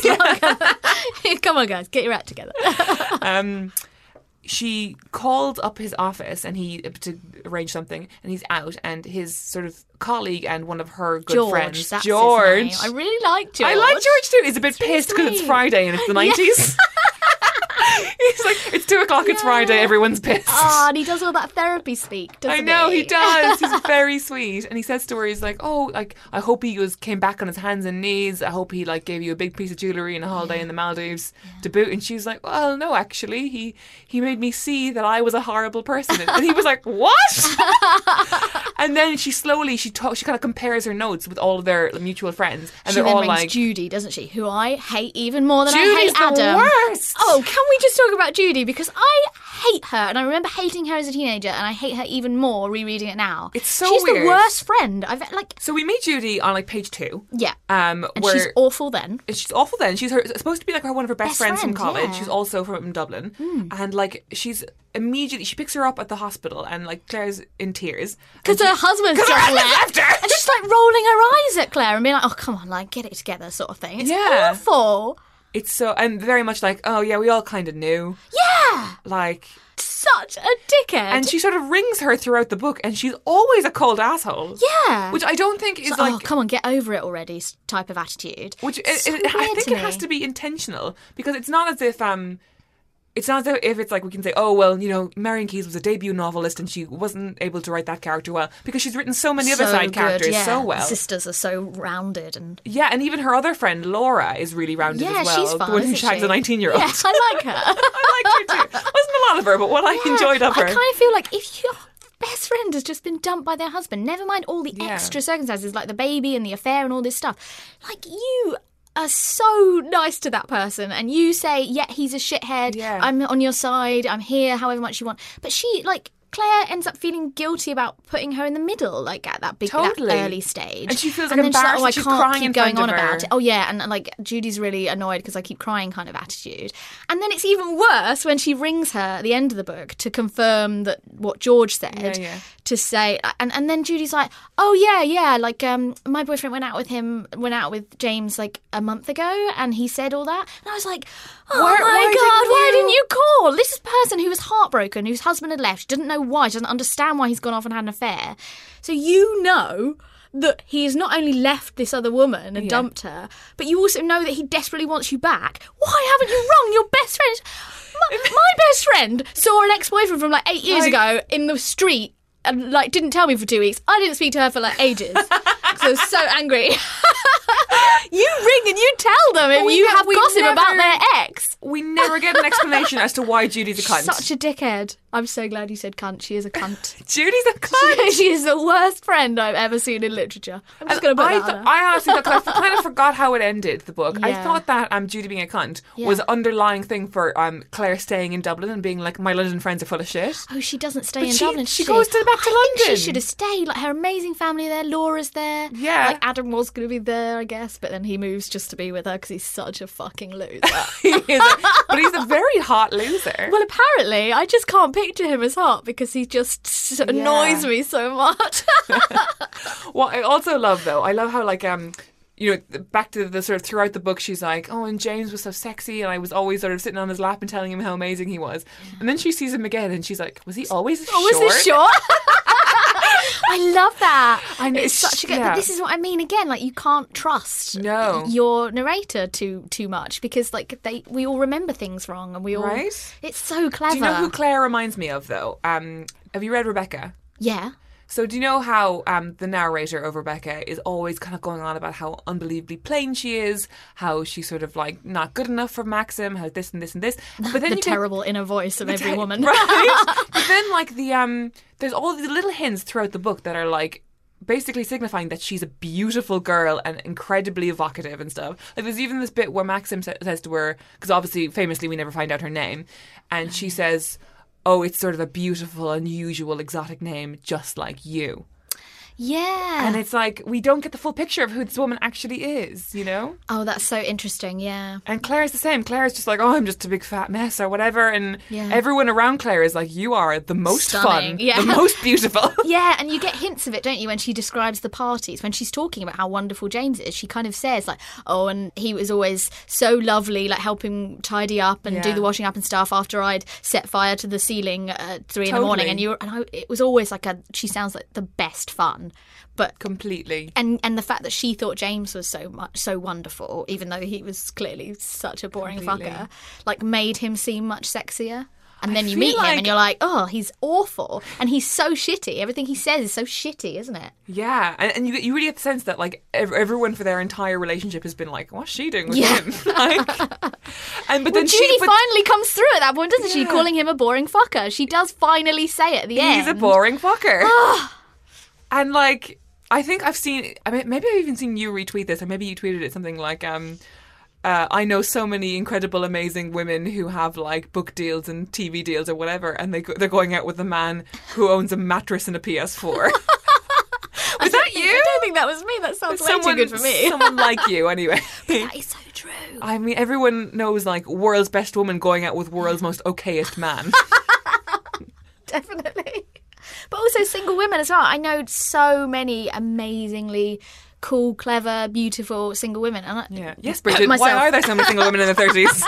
D: not- Come on, guys, get your act together.
C: Um, she called up his office and he to arrange something, and he's out, and his sort of colleague and one of her good
D: George,
C: friends,
D: that's
C: George.
D: His name. I really like George.
C: I like George too. He's a bit
D: It's really
C: pissed because it's
D: sweet.
C: Friday and it's the nineties. He's like, it's two o'clock, it's Friday, everyone's pissed.
D: Oh, and he does all that therapy speak, doesn't
C: I know
D: he?
C: he does. He's very sweet, and he says to her, "He's like, oh, like I hope he was came back on his hands and knees. I hope he like gave you a big piece of jewelry and a holiday in the Maldives to boot." And she's like, "Well, no, actually, he he made me see that I was a horrible person." And he was like, "What?" And then she slowly she talks. She kind of compares her notes with all of their mutual friends, and
D: She
C: they're
D: then
C: all
D: rings
C: like,
D: Judy, doesn't she? Who I hate even more than
C: "Judy's
D: I hate
C: the
D: Adam.
C: worst."
D: Oh, can we just talk about Judy? Because I hate her, and I remember hating her as a teenager, and I hate her even more rereading it now.
C: It's so
D: She's
C: weird.
D: the worst friend I've like.
C: So we meet Judy on like page two.
D: Yeah,
C: Um,
D: and
C: where
D: she's awful then.
C: And she's awful then. She's her, supposed to be like her one of her best,
D: Best
C: friends from
D: friend,
C: college.
D: yeah. Hmm.
C: She's also from Dublin. And like she's immediately she picks her up at the hospital and like Claire's in tears.
D: Because
C: And
D: her
C: she-
D: husband's
C: 'Cause her
D: just
C: husband's
D: left,
C: left her.
D: and she's like rolling her eyes at Claire and being like, "Oh, come on, like get it together," sort of thing. It's
C: Yeah.
D: awful.
C: It's so and very much like, oh yeah, we all kind of knew.
D: Yeah,
C: Like
D: such a dickhead.
C: and she sort of rings her throughout the book and she's always a cold asshole.
D: yeah,
C: Which I don't think is
D: It's
C: like
D: oh, come on, get over it already type of attitude.
C: Which it,
D: So
C: it, I
D: weird
C: think
D: to
C: it has
D: me.
C: to be intentional because it's not as if um it's not as if it's like we can say, oh, well, you know, Marion Keyes was a debut novelist and she wasn't able to write that character well, because she's written so many
D: So
C: other side
D: good,
C: characters
D: yeah.
C: so well.
D: The sisters are so rounded and
C: Yeah, and even her other friend, Laura, is really rounded
D: yeah,
C: as well.
D: she's fun,
C: the one who
D: isn't
C: shags
D: she?
C: a nineteen-year-old.
D: Yeah, I like her.
C: I liked her too. Wasn't a lot of her, but what I
D: Yeah,
C: enjoyed of her.
D: I kind of feel like if your best friend has just been dumped by their husband, never mind all the
C: Yeah.
D: extra circumstances like the baby and the affair and all this stuff, like you are so nice to that person and you say, yeah, he's a shithead,
C: Yeah.
D: I'm on your side, I'm here however much you want. But she, like, Claire ends up feeling guilty about putting her in the middle, like at that big,
C: Totally.
D: that early stage.
C: And she feels
D: and
C: like
D: then she's
C: embarrassed
D: oh, I
C: that she's
D: can't
C: crying
D: keep
C: in
D: going
C: front
D: on
C: of her.
D: about it. Oh yeah, and, and like Judy's really annoyed because I keep crying kind of attitude. And then it's even worse when she rings her at the end of the book to confirm that what George said.
C: Yeah, yeah.
D: To say, and and then Judy's like, oh yeah, yeah, like um, my boyfriend went out with him, went out with James like a month ago, and he said all that, and I was like, oh
C: Why-
D: my
C: why
D: god,
C: didn't
D: why
C: you-
D: didn't you call? This is a person who was heartbroken, whose husband had left, she doesn't know why, she doesn't understand why he's gone off and had an affair. So you know that he has not only left this other woman and
C: Yeah.
D: dumped her, but you also know that he desperately wants you back. Why haven't you rung your best friend? My, my best friend saw an ex-boyfriend from like eight years
C: Like-
D: ago in the street and like didn't tell me for two weeks. I didn't speak to her for like ages because I was so angry. You ring and you tell them if
C: We
D: you
C: ne-
D: have
C: we
D: gossip
C: never-
D: about their ex.
C: We never get an explanation as to why Judy's a cunt.
D: Such a dickhead. I'm so glad you said cunt. She is a cunt.
C: Judy's a cunt.
D: She is the worst friend I've ever seen in literature. I'm just going to put
C: I,
D: that
C: th-
D: on her.
C: I honestly thought, 'cause I kind of forgot how it ended, the book. I
D: Yeah.
C: thought that um, Judy being a cunt
D: Yeah.
C: was an underlying thing for um, Claire staying in Dublin and being like, my London friends are full of shit.
D: Oh, she doesn't stay
C: But
D: in
C: she-
D: Dublin.
C: she
D: does
C: goes to- back to
D: I think
C: London.
D: she should have stayed. Like her amazing family there. Laura's there.
C: Yeah.
D: Like Adam was going to be there, I guess, but then he moves just to be with her because he's such a fucking loser.
C: He is a- but he's a very hot loser.
D: Well, apparently, I just can't picture him as hot because he just s- annoys me so much.
C: What I also love, though, I love how, like, um, you know, back to the sort of throughout the book, she's like, oh, and James was so sexy, and I was always sort of sitting on his lap and telling him how amazing he was. And then she sees him again, and she's like, was he always this
D: Oh,
C: short?
D: was this short? I love that.
C: I know,
D: It's
C: it's-
D: such a good.
C: yeah.
D: But this is what I mean. Again, like you can't trust
C: No.
D: your narrator too too much because like they we all remember things wrong and we all.
C: Right?
D: It's so clever.
C: Do you know who Claire reminds me of, though? Um, have you read Rebecca?
D: Yeah.
C: So do you know how um, the narrator of Rebecca is always kind of going on about how unbelievably plain she is, how she's sort of like not good enough for Maxim, how this and this and this. But then
D: The
C: you go-
D: terrible inner voice of every
C: te-
D: woman.
C: right? But then like the um, there's all these little hints throughout the book that are like basically signifying that she's a beautiful girl and incredibly evocative and stuff. Like there's even this bit where Maxim sa- says to her, because obviously famously we never find out her name, and she says, oh, it's sort of a beautiful, unusual, exotic name, just like you.
D: Yeah.
C: And it's like, we don't get the full picture of who this woman actually is, you know?
D: Oh, that's so interesting. Yeah.
C: And Claire's the same. Claire's just like, oh, I'm just a big fat mess or whatever. And
D: Yeah.
C: everyone around Claire is like, you are the most
D: Stunning.
C: fun,
D: Yeah.
C: the most beautiful.
D: Yeah, and you get hints of it, don't you, when she describes the parties. When she's talking about how wonderful James is, she kind of says, like, oh, and he was always so lovely, like helping tidy up and do
C: Yeah.
D: the washing up and stuff after I'd set fire to the ceiling at three in the morning.
C: Totally.
D: And you were, and I, it was always like a, she sounds like the best fun. But
C: Completely.
D: and and the fact that she thought James was so much so wonderful, even though he was clearly such a boring
C: Completely.
D: fucker, like made him seem much sexier. And
C: I
D: then you
C: feel
D: meet him
C: like-
D: and you're like, oh, he's awful. And he's so shitty. Everything he says is so shitty, isn't it?
C: Yeah. And, and you, you really get the sense that, like, ev- everyone for their entire relationship has been like, what's she doing with
D: Yeah.
C: him? Like, and but
D: Well,
C: then
D: Judy
C: she... But
D: finally comes through at that point, doesn't she?
C: Yeah.
D: Calling him a boring fucker. She does finally say it at the end.
C: he's a boring fucker. And, like... I think I've seen, I mean, maybe I've even seen you retweet this, or maybe you tweeted it something like, um, uh, I know so many incredible, amazing women who have like book deals and T V deals or whatever, and they go, they're going out with a man who owns a mattress and a P S four. Was that you?
D: I don't think that was me. That sounds way too good for me.
C: Someone like you, anyway.
D: That is so true.
C: I mean, everyone knows like world's best woman going out with world's most okayest man.
D: Definitely. But also single women as well. I know so many amazingly cool, clever, beautiful single women. And I,
C: Yeah. Yes, Bridget.
D: myself.
C: Why are there so many single women in their thirties?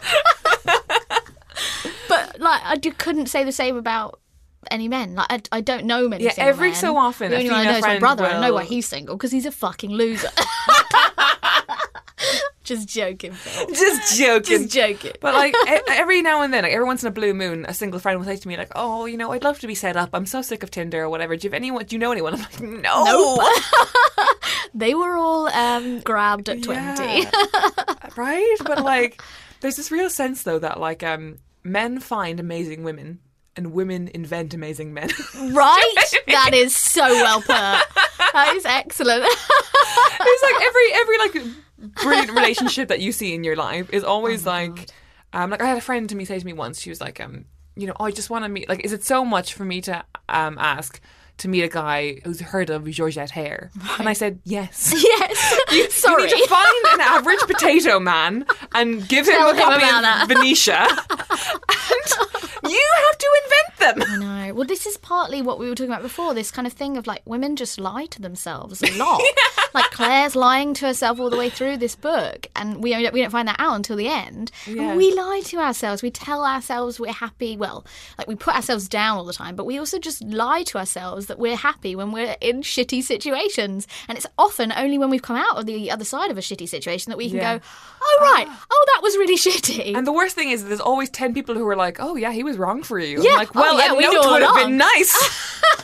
D: But like, I do, couldn't say the same about any men. Like, I, I don't know many.
C: Yeah,
D: single
C: every
D: men.
C: so often
D: The
C: a
D: only one I
C: female
D: know is my
C: friend
D: brother. I know why
C: will-
D: he's single because he's a fucking loser. Just joking, Phil.
C: Just joking.
D: Just joking.
C: But like e- every now and then, like every once in a blue moon, a single friend will say to me like, "Oh, you know, I'd love to be set up. I'm so sick of Tinder or whatever. Do you have anyone? Do you know anyone?" I'm like, "No."
D: Nope. They were all um, grabbed at twenty.
C: Yeah. Right? But like, there's this real sense though that like um, men find amazing women and women invent amazing men.
D: Right? That is so well put. That is excellent.
C: It's like every every like brilliant relationship that you see in your life is always
D: oh
C: like, um, like I had a friend to me say to me once. She was like, um, you know, oh, I just want to meet. Like, is it so much for me to um ask to meet a guy who's heard of Georgette Hare? Right. And I said, yes.
D: Yes.
C: You,
D: Sorry.
C: You need to find an average potato man and give him
D: Tell
C: a
D: him
C: copy
D: about
C: of
D: that.
C: Venetia. And you have to invent them.
D: I know. Well, this is partly what we were talking about before, this kind of thing of like women just lie to themselves a lot. Yeah. Like Claire's lying to herself all the way through this book, and we we don't find that out until the end.
C: Yeah.
D: And we lie to ourselves. We tell ourselves we're happy. Well, like we put ourselves down all the time, but we also just lie to ourselves that we're happy when we're in shitty situations. And it's often only when we've come out of the other side of a shitty situation that we can
C: Yeah.
D: go, oh, right, oh, that was really shitty.
C: And the worst thing is there's always ten people who are like, oh, yeah, he was wrong for you.
D: Yeah.
C: I'm like, well,
D: Oh, yeah,
C: a
D: we
C: note
D: know
C: would have
D: along.
C: been nice.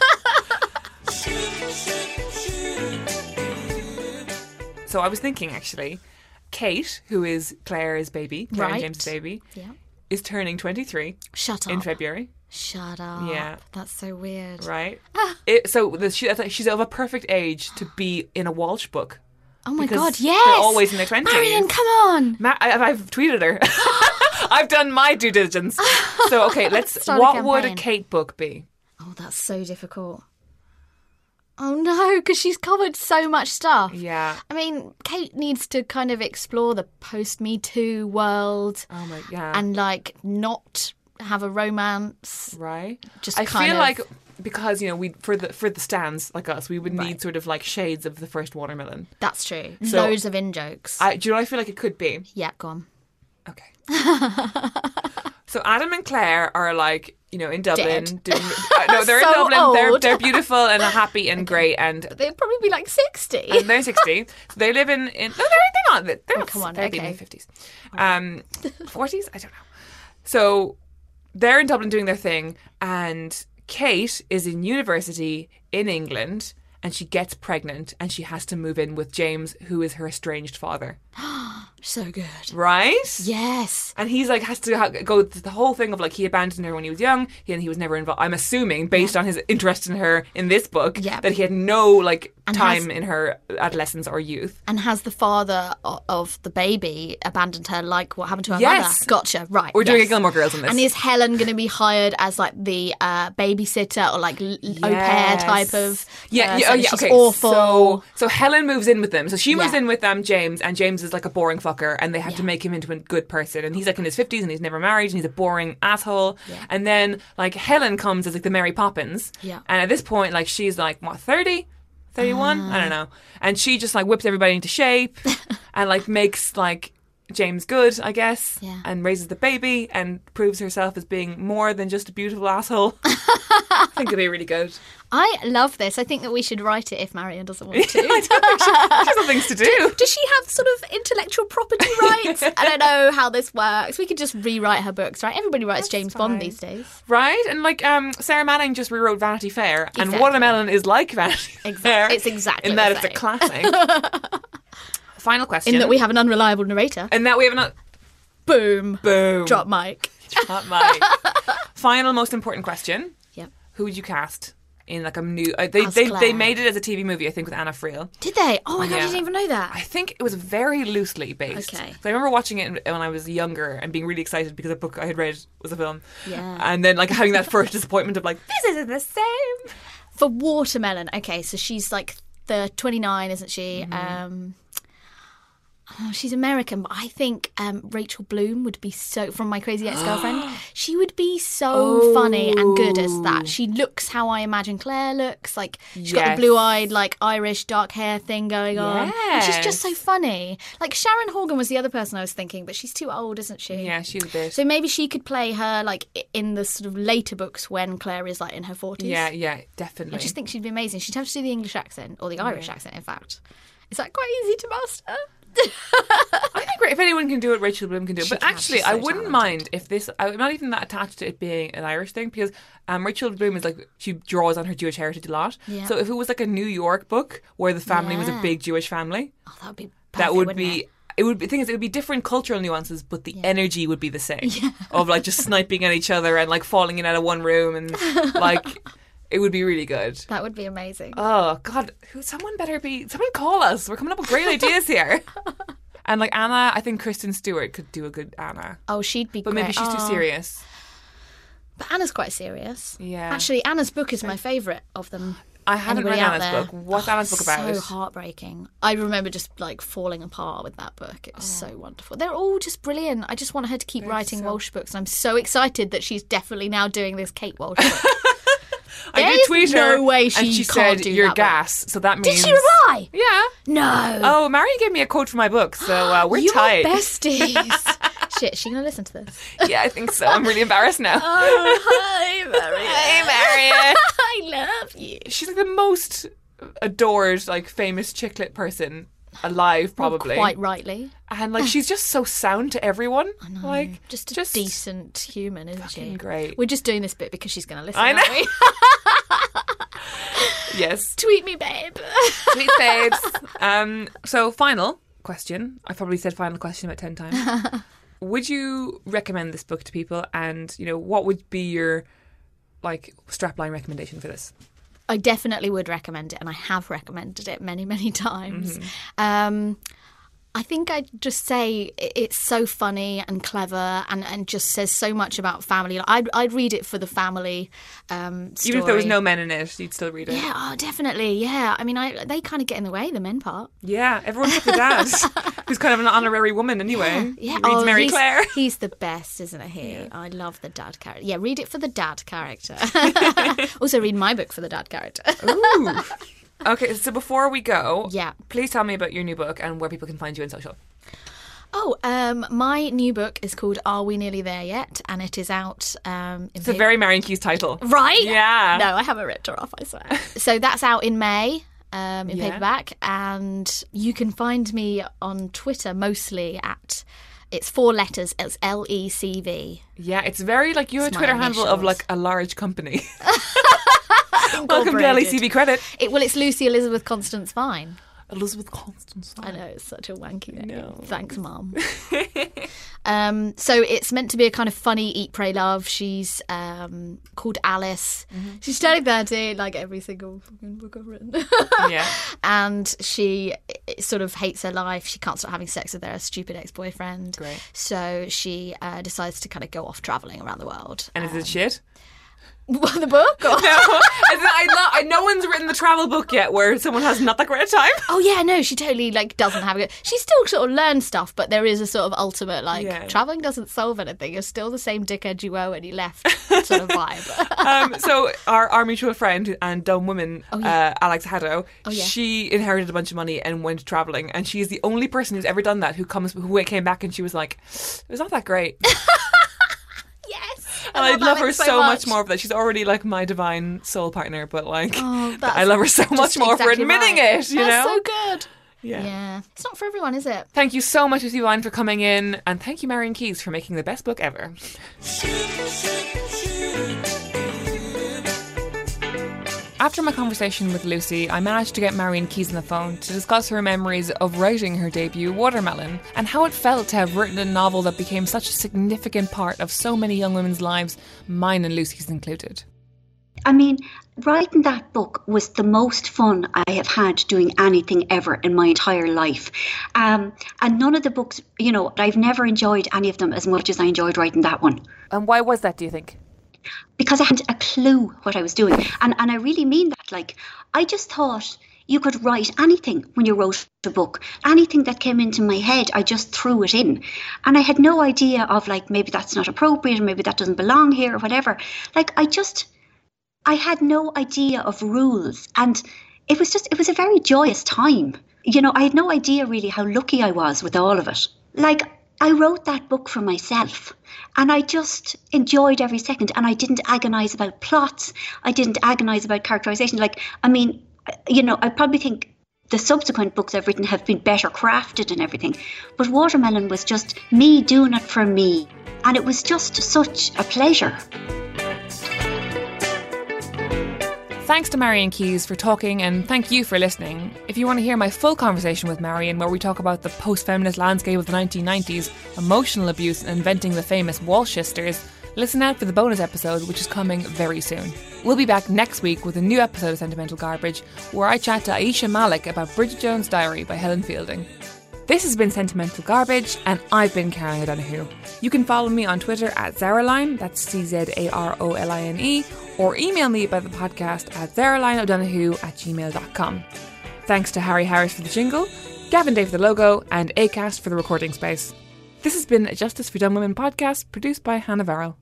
C: So I was thinking, actually, Kate, who is Claire's baby, Claire and
D: Right.
C: James's baby,
D: Yeah.
C: is turning twenty-three
D: Shut up.
C: in February,
D: Shut up.
C: Yeah.
D: That's so weird.
C: right? it, so the, she, she's of a perfect age to be in a Walsh book.
D: Oh my
C: Because
D: God, yes.
C: they're always in their twenties.
D: Marion, come on.
C: Ma- I, I've tweeted her. I've done my due diligence. So, okay, let's.
D: Start a
C: what would a
D: campaign.
C: Kate book be?
D: Oh, that's so difficult. Oh no, because she's covered so much stuff.
C: Yeah.
D: I mean, Kate needs to kind of explore the post-Me Too world
C: Oh my, yeah.
D: and like not have a romance.
C: Right.
D: Just
C: I
D: kind
C: feel
D: of-
C: like because you know we for the for the stands like us we would need
D: Right.
C: sort of like shades of the first watermelon.
D: That's true.
C: So-
D: Loads of in jokes.
C: I, do you know what I feel like it could be?
D: Yeah, go on.
C: Okay. So Adam and Claire are like you know in Dublin.
D: Dead.
C: Doing, uh, no, they're
D: So
C: in Dublin. They're
D: old.
C: they're beautiful and happy and great and.
D: They'd probably be like sixty.
C: And they're sixty. So they live in, in no, they're, they're not. They're
D: Oh,
C: not.
D: come on,
C: They're
D: okay.
C: in their fifties, um, forties. I don't know. So they're in Dublin doing their thing, and Kate is in university in England, and she gets pregnant, and she has to move in with James, who is her estranged father.
D: So good.
C: Right?
D: Yes.
C: And he's like has to ha- go to the whole thing of like he abandoned her when he was young, he, and he was never involved. I'm assuming based on his interest in her in this book
D: Yeah.
C: that he had no like
D: And
C: time
D: has-
C: in her adolescence or youth.
D: And has the father o- of the baby abandoned her like what happened to her
C: Yes.
D: mother? Gotcha, right.
C: We're doing
D: yes.
C: a Gilmore Girls on this.
D: And is Helen going to be hired as like the uh, babysitter or like l- au pair
C: Yes.
D: type of
C: Yeah,
D: uh,
C: yeah,
D: so
C: oh, yeah
D: she's
C: okay.
D: awful.
C: So, so Helen moves in with them. So she moves
D: Yeah.
C: in with um, James, and James is like a boring fucker, and they have to
D: Yeah.
C: make him into a good person. And he's like in his fifties, and he's never married, and he's a boring asshole.
D: Yeah.
C: And then like Helen comes as like the Mary Poppins.
D: Yeah.
C: And at this point, like she's like what thirty. thirty-one? I
D: Uh.
C: don't know. And she just like whips everybody into shape and like makes like James good, I guess,
D: Yeah.
C: and raises the baby and proves herself as being more than just a beautiful asshole. I think it'd be really good.
D: I love this. I think that we should write it if Marion doesn't want to.
C: I don't think she, she has things to do.
D: Does she have sort of intellectual property rights? I don't know how this works. We could just rewrite her books, right? Everybody writes James Bond
C: fine.
D: these days.
C: Right? And like um, Sarah Manning just rewrote Vanity Fair, and
D: Exactly.
C: Watermelon is like Vanity Fair.
D: Exactly. It's exactly
C: in that
D: the
C: it's a
D: same.
C: classic. Final question.
D: In that we have an unreliable narrator.
C: and that we have another
D: Boom.
C: boom
D: Drop mic.
C: Drop mic. Final most important question.
D: Yep.
C: Who would you cast in like a new? Uh, they
D: As
C: they,
D: Claire.
C: they made it as a T V movie, I think, with Anna Friel.
D: Did they? Oh my god, I
C: Yeah.
D: didn't even know that.
C: I think it was very loosely based.
D: Okay.
C: So I remember watching it when I was younger and being really excited because a book I had read was a film.
D: Yeah.
C: And then like having that first disappointment of like, this isn't the same.
D: For Watermelon, okay, so she's like the twenty-nine, isn't she?
C: Mm-hmm.
D: Um, oh, she's American, but I think um, Rachel Bloom would be so, from My Crazy Ex-Girlfriend, she would be so
C: Oh.
D: funny and good as that. She looks how I imagine Claire looks. Like, she's got
C: Yes.
D: the blue-eyed, like, Irish dark hair thing going on. And she's just so
C: Yes.
D: funny. Like, Sharon Horgan was the other person I was thinking, but she's too old, isn't she?
C: Yeah, she's a bit.
D: So maybe she could play her, like, i- in the sort of later books when Claire is, like, in her forties.
C: yeah, yeah, definitely.
D: I just think she'd be amazing. She'd have to do the English accent, or the Irish accent, in fact. Is that quite easy to master?
C: I think if anyone can do it, Rachel Bloom can do it.
D: She
C: But
D: can,
C: actually,
D: she's so
C: I wouldn't
D: talented.
C: mind if this. I'm not even that attached to it being an Irish thing because um, Rachel Bloom is like she draws on her Jewish heritage a lot.
D: Yeah.
C: So if it was like a New York book where the family was a
D: Yeah.
C: big Jewish family,
D: Oh, that would be perfect,
C: that would
D: wouldn't
C: be.
D: it?
C: It would be. The thing is, it would be different cultural nuances, but the energy would be the same. Of like just sniping at each other and like falling in out of one room and like it would be really good.
D: That would be amazing.
C: Oh God, who? Someone better be. Someone call us. We're coming up with great ideas here. And like Anna, I think Kristen Stewart could do a good Anna,
D: Oh, she'd be
C: but
D: great.
C: maybe she's too
D: Oh.
C: serious.
D: But Anna's quite serious.
C: Yeah.
D: Actually, Anna's book is my favourite of them.
C: I haven't
D: Anybody
C: read
D: out
C: Anna's
D: there?
C: book. What's
D: Oh,
C: Anna's book about?
D: So heartbreaking. I remember just like falling apart with that book. It was so wonderful. They're all just brilliant. I just want her to keep writing Welsh books. I'm so excited that she's definitely now doing this Kate Walsh book.
C: I did
D: There's
C: tweet
D: no
C: her,
D: way she
C: and she
D: can't
C: said,
D: do
C: "You're
D: that book."
C: gas." So that means
D: Did she reply?
C: Yeah.
D: No.
C: Oh, Marion gave me a quote for my book, so uh, we're
D: You're
C: tight.
D: besties. Shit, is she going to listen to this?
C: Yeah, I think so. I'm really embarrassed now.
D: Oh, hi, Marion.
C: Hey, Marion.
D: I love you.
C: She's like the most adored, like famous chicklet person alive, probably.
D: Well, quite rightly.
C: And like she's just so sound to everyone. I know. Like
D: Just a
C: just
D: decent human, isn't she?
C: fucking great.
D: We're just doing this bit because she's going to listen,
C: I know.
D: aren't we?
C: Yes.
D: Tweet me, babe.
C: Sweet babes. Um, so final question. I probably said final question about ten times. Would you recommend this book to people? And you know, what would be your like strapline recommendation for this?
D: I definitely would recommend it, and I have recommended it many, many times.
C: Mm-hmm.
D: Um, I think I'd just say i- it's so funny and clever, and, and just says so much about family. I'd I'd read it for the family. Um, story.
C: Even if there was no men in it, you'd still read it.
D: Yeah, oh, definitely. Yeah, I mean, I they kind of get in the way, the men part.
C: Yeah, everyone's got the dad, who's kind of an honorary woman anyway.
D: Yeah,
C: Reads
D: oh,
C: Mary
D: he's,
C: Claire.
D: He's the best, isn't he? I love the dad character. Yeah, read it for the dad character. Also, read my book for the dad character.
C: Ooh. Okay, so before we go,
D: Yeah.
C: please tell me about your new book and where people can find you in social.
D: Oh, um, my new book is called Are We Nearly There Yet? And it is out um, in
C: It's a
D: pa-
C: very Marion Keys title.
D: Right?
C: Yeah.
D: No, I haven't ripped her off, I swear. So that's out in May. Um, in
C: Yeah.
D: paperback, and you can find me on Twitter mostly at it's four letters. It's L E C V.
C: Yeah, it's very like you have a
D: It's my
C: Twitter handle of
D: initials.
C: like a large company. Welcome to L E C V credit.
D: It, well, it's Lucy Elizabeth Constance Vine.
C: Elizabeth Constance.
D: I know, it's such a wanky name.
C: know.
D: Thanks, Mum. um, so it's meant to be a kind of funny Eat, Pray, Love. She's um, called Alice.
C: Mm-hmm.
D: She's turning thirteen, like every single fucking book I've written.
C: Yeah.
D: And she eh, sort of hates her life. She can't stop having sex with her stupid ex-boyfriend.
C: Great.
D: So she uh, decides to kind of go off travelling around the world.
C: And is it shit?
D: What, the book? Or-
C: No, I, lo- I, no one's written the travel book yet where someone has not that great a time.
D: Oh yeah, no, she totally like doesn't have a good. She still sort of learns stuff, but there is a sort of ultimate like
C: Yeah.
D: traveling doesn't solve anything. You're still the same dickhead you were when you left, sort of vibe.
C: Um, so our, our mutual friend and dumb woman,
D: Oh, yeah.
C: uh, Alex Haddow,
D: Oh, yeah.
C: she inherited a bunch of money and went traveling, and she is the only person who's ever done that who comes who came back and she was like, it was not that great.
D: Yes,
C: And I'd love her so much.
D: much
C: more for that. She's already like my divine soul partner, but like
D: Oh, that's
C: I love her so
D: just
C: much more for
D: exactly
C: admitting
D: right.
C: it. You
D: That's
C: know?
D: so good.
C: Yeah.
D: Yeah, it's not for everyone, is it?
C: Thank you so much, Lucy Vine, for coming in, and thank you, Marion Keys, for making the best book ever. After my conversation with Lucy, I managed to get Marion Keys on the phone to discuss her memories of writing her debut, Watermelon, and how it felt to have written a novel that became such a significant part of so many young women's lives, mine and Lucy's included.
G: I mean, writing that book was the most fun I have had doing anything ever in my entire life. Um, and none of the books, you know, I've never enjoyed any of them as much as I enjoyed writing that one.
C: And why was that, do you think?
G: Because I hadn't a clue what I was doing. And and I really mean that. Like, I just thought you could write anything when you wrote a book. Anything that came into my head, I just threw it in. And I had no idea of, like, maybe that's not appropriate, or maybe that doesn't belong here, or whatever. Like, I just, I had no idea of rules. And it was just, it was a very joyous time. You know, I had no idea really how lucky I was with all of it. Like, I wrote that book for myself, and I just enjoyed every second, and I didn't agonise about plots. I didn't agonise about characterisation. Like, I mean, you know, I probably think the subsequent books I've written have been better crafted and everything. But Watermelon was just me doing it for me. And it was just such a pleasure.
C: Thanks to Marian Keyes for talking, and thank you for listening. If you want to hear my full conversation with Marian, where we talk about the post-feminist landscape of the nineteen nineties, emotional abuse and inventing the famous Walsh sisters, listen out for the bonus episode, which is coming very soon. We'll be back next week with a new episode of Sentimental Garbage, where I chat to Aisha Malik about Bridget Jones' Diary by Helen Fielding. This has been Sentimental Garbage, and I've been Caroline O'Donoghue. You can follow me on Twitter at Zaraline, that's C Z A R O L I N E, or email me about the podcast at zaralineodonoghue at gmail dot com. Thanks to Harry Harris for the jingle, Gavin Day for the logo, and Acast for the recording space. This has been a Justice for Dumb Women podcast produced by Hannah Varrell.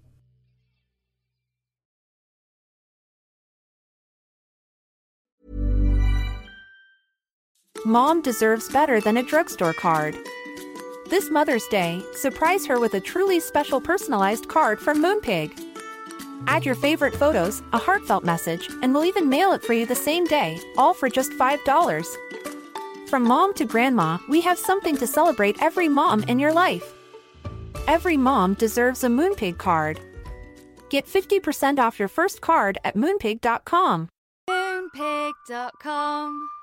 E: Mom deserves better than a drugstore card. This Mother's Day, surprise her with a truly special personalized card from Moonpig. Add your favorite photos, a heartfelt message, and we'll even mail it for you the same day, all for just five dollars. From mom to grandma, we have something to celebrate every mom in your life. Every mom deserves a Moonpig card. Get fifty percent off your first card at moonpig dot com.
F: Moonpig dot com